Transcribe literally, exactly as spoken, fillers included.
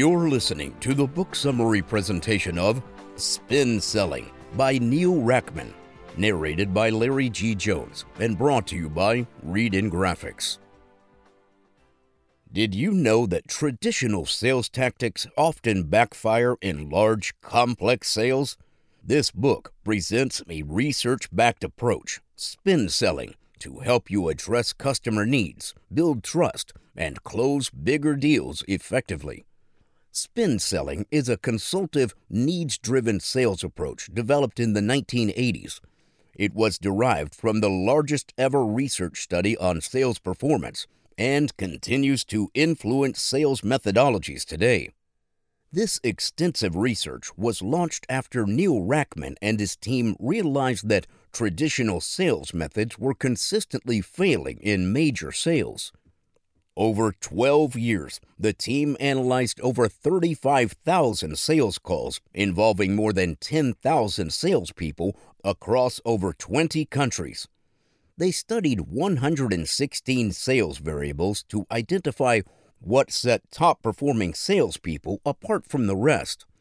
You're listening to the book summary presentation of Spin Selling by Neil Rackman, narrated by Larry G. Jones, and brought to you by Read In Graphics. Did you know that traditional sales tactics often backfire in large, complex sales? This book presents a research-backed approach, spin selling, to help you address customer needs, build trust, and close bigger deals effectively. Spin selling is a consultative, needs-driven sales approach developed in the nineteen eighties. It was derived from the largest ever research study on sales performance and continues to influence sales methodologies today. This extensive research was launched after Neil Rackman and his team realized that traditional sales methods were consistently failing in major sales. Over twelve years, the team analyzed over thirty-five thousand sales calls involving more than ten thousand salespeople across over twenty countries. They studied one hundred sixteen sales variables to identify what set top-performing salespeople apart from the rest.